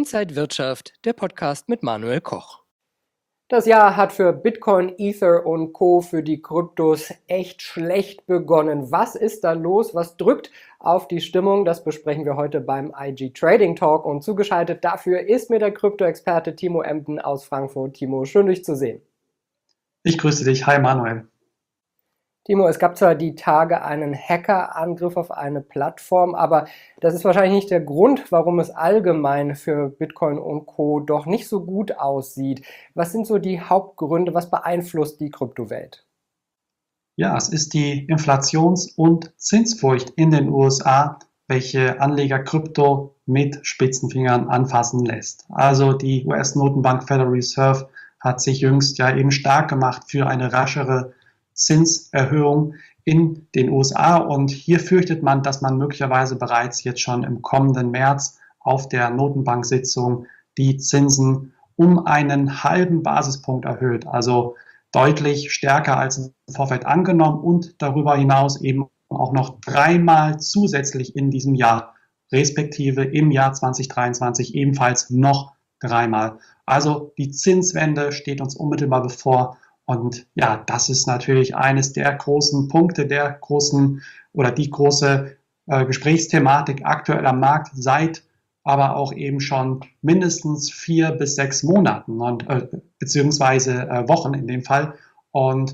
Inside Wirtschaft, der Podcast mit Manuel Koch. Das Jahr hat für Bitcoin, Ether und Co. für die Kryptos echt schlecht begonnen. Was ist da los? Was drückt auf die Stimmung? Das besprechen wir heute beim IG Trading Talk. Und zugeschaltet dafür ist mir der Krypto-Experte Timo Emden aus Frankfurt. Timo, schön dich zu sehen. Ich grüße dich. Hi Manuel. Timo, es gab zwar die Tage einen Hackerangriff auf eine Plattform, aber das ist wahrscheinlich nicht der Grund, warum es allgemein für Bitcoin und Co. doch nicht so gut aussieht. Was sind so die Hauptgründe? Was beeinflusst die Kryptowelt? Ja, es ist die Inflations- und Zinsfurcht in den USA, welche Anleger Krypto mit Spitzenfingern anfassen lässt. Also die US-Notenbank Federal Reserve hat sich jüngst ja eben stark gemacht für eine raschere Zinserhöhung in den USA, und hier fürchtet man, dass man möglicherweise bereits jetzt schon im kommenden März auf der Notenbank-Sitzung die Zinsen um einen halben Basispunkt erhöht, also deutlich stärker als im Vorfeld angenommen, und darüber hinaus eben auch noch dreimal zusätzlich in diesem Jahr, respektive im Jahr 2023 ebenfalls noch dreimal. Also die Zinswende steht uns unmittelbar bevor. Und ja, das ist natürlich eines der großen Punkte, die große Gesprächsthematik aktuell am Markt seit aber auch eben schon mindestens 4 bis 6 Monaten beziehungsweise Wochen in dem Fall. Und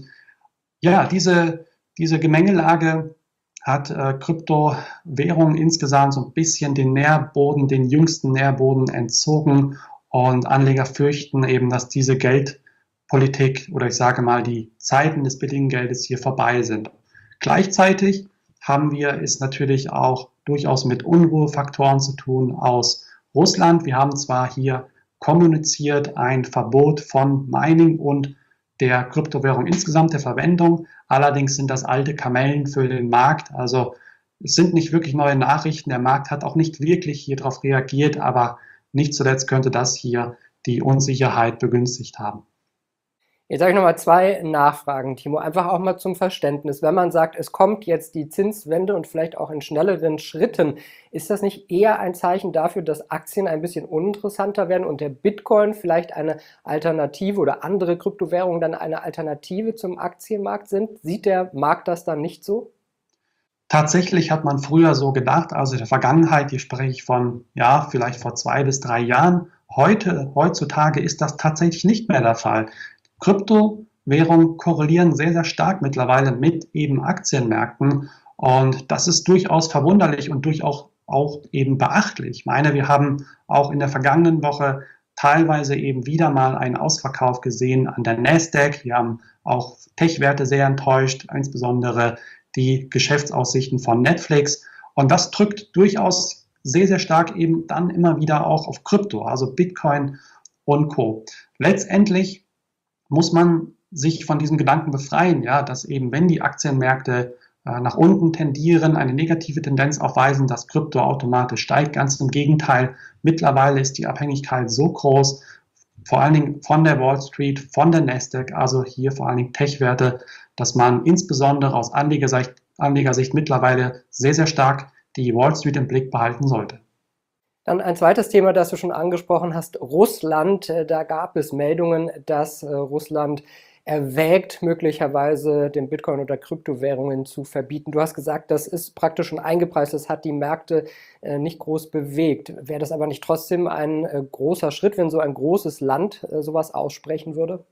ja, diese Gemengelage hat Kryptowährungen insgesamt so ein bisschen den jüngsten Nährboden entzogen, und Anleger fürchten eben, dass diese Geldpolitik oder ich sage mal die Zeiten des billigen Geldes hier vorbei sind. Gleichzeitig haben wir es natürlich auch durchaus mit Unruhefaktoren zu tun aus Russland. Wir haben zwar hier kommuniziert ein Verbot von Mining und der Kryptowährung insgesamt, der Verwendung, allerdings sind das alte Kamellen für den Markt, also es sind nicht wirklich neue Nachrichten, der Markt hat auch nicht wirklich hier darauf reagiert, aber nicht zuletzt könnte das hier die Unsicherheit begünstigt haben. Jetzt habe ich nochmal 2 Nachfragen, Timo. Einfach auch mal zum Verständnis. Wenn man sagt, es kommt jetzt die Zinswende und vielleicht auch in schnelleren Schritten, ist das nicht eher ein Zeichen dafür, dass Aktien ein bisschen uninteressanter werden und der Bitcoin vielleicht eine Alternative oder andere Kryptowährungen dann eine Alternative zum Aktienmarkt sind? Sieht der Markt das dann nicht so? Tatsächlich hat man früher so gedacht, also in der Vergangenheit, hier spreche ich von, ja, vielleicht vor 2 bis 3 Jahren. Heutzutage ist das tatsächlich nicht mehr der Fall. Kryptowährungen korrelieren sehr, sehr stark mittlerweile mit eben Aktienmärkten, und das ist durchaus verwunderlich und durchaus auch eben beachtlich. Ich meine, wir haben auch in der vergangenen Woche teilweise eben wieder mal einen Ausverkauf gesehen an der Nasdaq. Wir haben auch Tech-Werte sehr enttäuscht, insbesondere die Geschäftsaussichten von Netflix, und das drückt durchaus sehr, sehr stark eben dann immer wieder auch auf Krypto, also Bitcoin und Co. Letztendlich muss man sich von diesem Gedanken befreien, ja, dass eben, wenn die Aktienmärkte nach unten tendieren, eine negative Tendenz aufweisen, dass Krypto automatisch steigt. Ganz im Gegenteil, mittlerweile ist die Abhängigkeit so groß, vor allen Dingen von der Wall Street, von der Nasdaq, also hier vor allen Dingen Tech-Werte, dass man insbesondere aus Anlegersicht mittlerweile sehr, sehr stark die Wall Street im Blick behalten sollte. Dann ein zweites Thema, das du schon angesprochen hast, Russland. Da gab es Meldungen, dass Russland erwägt, möglicherweise den Bitcoin oder Kryptowährungen zu verbieten. Du hast gesagt, das ist praktisch schon eingepreist, das hat die Märkte nicht groß bewegt. Wäre das aber nicht trotzdem ein großer Schritt, wenn so ein großes Land sowas aussprechen würde?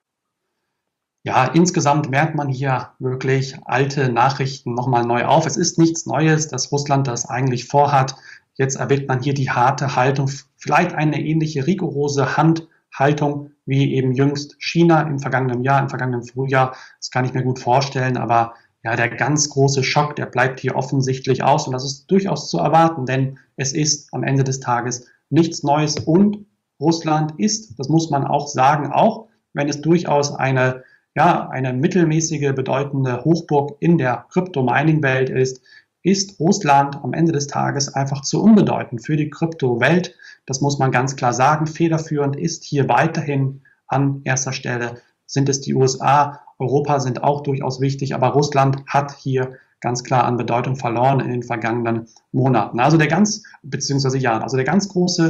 Ja, insgesamt merkt man hier wirklich alte Nachrichten nochmal neu auf. Es ist nichts Neues, dass Russland das eigentlich vorhat. Jetzt erwägt man hier die harte Haltung, vielleicht eine ähnliche rigorose Handhaltung wie eben jüngst China im vergangenen Frühjahr. Das kann ich mir gut vorstellen, aber ja, der ganz große Schock, der bleibt hier offensichtlich aus, und das ist durchaus zu erwarten, denn es ist am Ende des Tages nichts Neues, und Russland ist, das muss man auch sagen, auch wenn es durchaus eine mittelmäßige, bedeutende Hochburg in der Krypto-Mining-Welt ist Russland am Ende des Tages einfach zu unbedeutend für die Kryptowelt. Das muss man ganz klar sagen. Federführend ist hier weiterhin an erster Stelle sind es die USA. Europa sind auch durchaus wichtig, aber Russland hat hier ganz klar an Bedeutung verloren in den vergangenen Monaten. Also der ganz große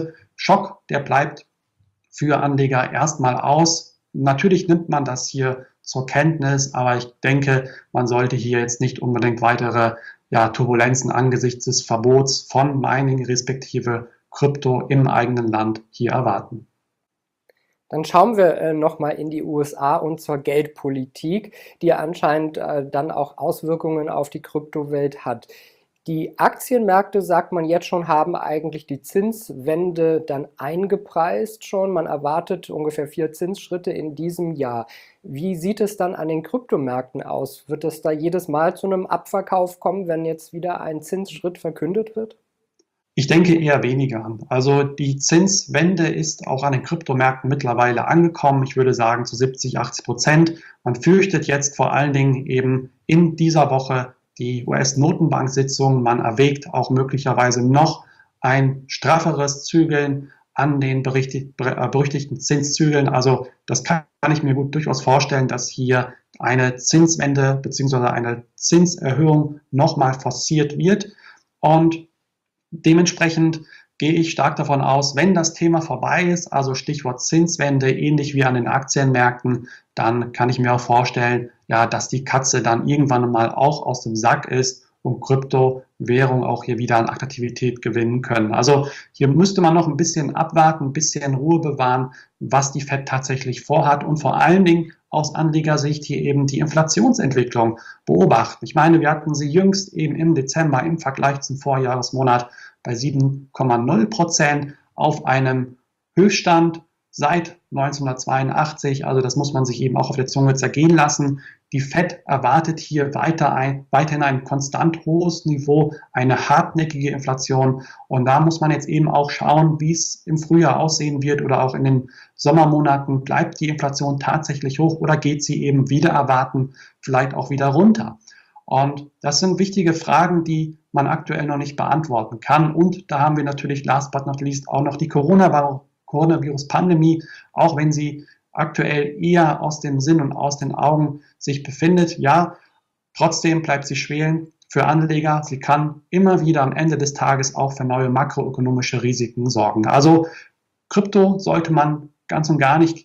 Schock, der bleibt für Anleger erstmal aus. Natürlich nimmt man das hier zur Kenntnis, aber ich denke, man sollte hier jetzt nicht unbedingt weitere Turbulenzen angesichts des Verbots von Mining respektive Krypto im eigenen Land hier erwarten. Dann schauen wir nochmal in die USA und zur Geldpolitik, die anscheinend dann auch Auswirkungen auf die Kryptowelt hat. Die Aktienmärkte, sagt man jetzt schon, haben eigentlich die Zinswende dann eingepreist schon. Man erwartet ungefähr 4 Zinsschritte in diesem Jahr. Wie sieht es dann an den Kryptomärkten aus? Wird es da jedes Mal zu einem Abverkauf kommen, wenn jetzt wieder ein Zinsschritt verkündet wird? Ich denke eher weniger. Also die Zinswende ist auch an den Kryptomärkten mittlerweile angekommen. Ich würde sagen zu 70-80%. Man fürchtet jetzt vor allen Dingen eben in dieser Woche die US-Notenbank-Sitzung. Man erwägt auch möglicherweise noch ein strafferes Zügeln an den berüchtigten Zinszügeln. Also das kann ich mir gut durchaus vorstellen, dass hier eine Zinswende bzw. eine Zinserhöhung nochmal forciert wird. Und dementsprechend gehe ich stark davon aus, wenn das Thema vorbei ist, also Stichwort Zinswende, ähnlich wie an den Aktienmärkten, dann kann ich mir auch vorstellen, dass die Katze dann irgendwann mal auch aus dem Sack ist und Kryptowährungen auch hier wieder an Attraktivität gewinnen können. Also hier müsste man noch ein bisschen abwarten, ein bisschen Ruhe bewahren, was die Fed tatsächlich vorhat und vor allen Dingen aus Anlegersicht hier eben die Inflationsentwicklung beobachten. Ich meine, wir hatten sie jüngst eben im Dezember im Vergleich zum Vorjahresmonat bei 7,0% auf einem Höchststand seit 1982. Also das muss man sich eben auch auf der Zunge zergehen lassen. Die Fed erwartet hier weiterhin ein konstant hohes Niveau, eine hartnäckige Inflation. Und da muss man jetzt eben auch schauen, wie es im Frühjahr aussehen wird oder auch in den Sommermonaten. Bleibt die Inflation tatsächlich hoch oder geht sie eben wieder erwarten, vielleicht auch wieder runter? Und das sind wichtige Fragen, die man aktuell noch nicht beantworten kann. Und da haben wir natürlich last but not least auch noch die Coronavirus-Pandemie, auch wenn sie aktuell eher aus dem Sinn und aus den Augen sich befindet. Ja, trotzdem bleibt sie schwelen für Anleger. Sie kann immer wieder am Ende des Tages auch für neue makroökonomische Risiken sorgen. Also Krypto sollte man ganz und gar nicht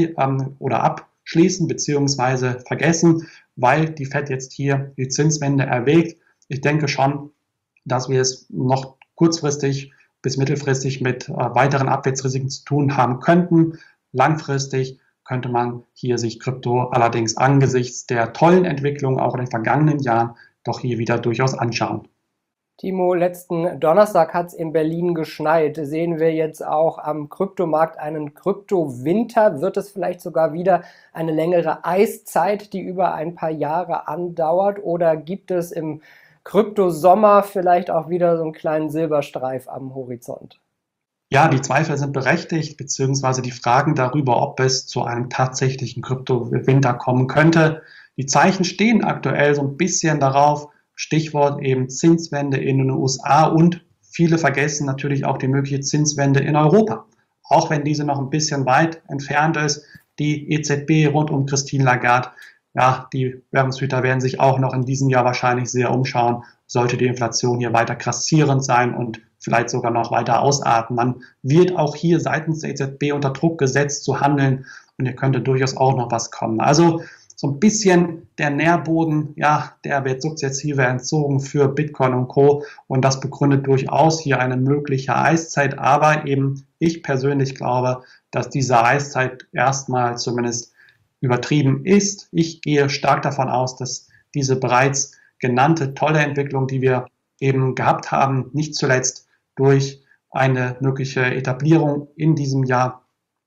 abschließen bzw. vergessen, weil die Fed jetzt hier die Zinswende erwägt. Ich denke schon, dass wir es noch kurzfristig bis mittelfristig mit weiteren Abwärtsrisiken zu tun haben könnten. Langfristig könnte man hier sich Krypto allerdings angesichts der tollen Entwicklung auch in den vergangenen Jahren doch hier wieder durchaus anschauen. Timo, letzten Donnerstag hat es in Berlin geschneit. Sehen wir jetzt auch am Kryptomarkt einen Kryptowinter? Wird es vielleicht sogar wieder eine längere Eiszeit, die über ein paar Jahre andauert? Oder gibt es im Kryptosommer vielleicht auch wieder so einen kleinen Silberstreif am Horizont? Ja, die Zweifel sind berechtigt, beziehungsweise die Fragen darüber, ob es zu einem tatsächlichen Kryptowinter kommen könnte. Die Zeichen stehen aktuell so ein bisschen darauf, Stichwort eben Zinswende in den USA und viele vergessen natürlich auch die mögliche Zinswende in Europa. Auch wenn diese noch ein bisschen weit entfernt ist, die EZB rund um Christine Lagarde, die Währungshüter werden sich auch noch in diesem Jahr wahrscheinlich sehr umschauen, sollte die Inflation hier weiter grassierend sein und vielleicht sogar noch weiter ausarten. Man wird auch hier seitens der EZB unter Druck gesetzt zu handeln und hier könnte durchaus auch noch was kommen. Also so ein bisschen der Nährboden, der wird sukzessive entzogen für Bitcoin und Co. Und das begründet durchaus hier eine mögliche Eiszeit. Aber eben ich persönlich glaube, dass diese Eiszeit erstmal zumindest übertrieben ist. Ich gehe stark davon aus, dass diese bereits genannte tolle Entwicklung, die wir eben gehabt haben, nicht zuletzt durch eine mögliche Etablierung in diesem Jahr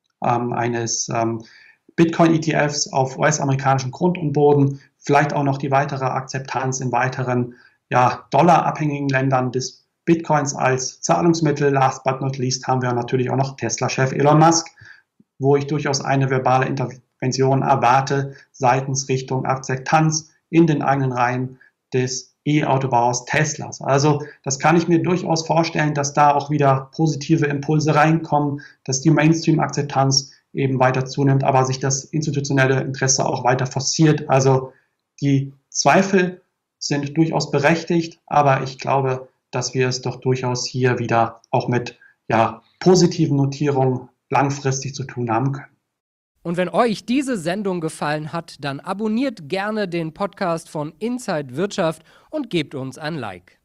eines Bitcoin-ETFs auf US-amerikanischem Grund und Boden, vielleicht auch noch die weitere Akzeptanz in weiteren dollarabhängigen Ländern des Bitcoins als Zahlungsmittel. Last but not least haben wir natürlich auch noch Tesla-Chef Elon Musk, wo ich durchaus eine verbale Intervention erwarte seitens Richtung Akzeptanz in den eigenen Reihen des E-Autobauers Teslas. Also das kann ich mir durchaus vorstellen, dass da auch wieder positive Impulse reinkommen, dass die Mainstream-Akzeptanz eben weiter zunimmt, aber sich das institutionelle Interesse auch weiter forciert. Also die Zweifel sind durchaus berechtigt, aber ich glaube, dass wir es doch durchaus hier wieder auch mit positiven Notierung langfristig zu tun haben können. Und wenn euch diese Sendung gefallen hat, dann abonniert gerne den Podcast von Inside Wirtschaft und gebt uns ein Like.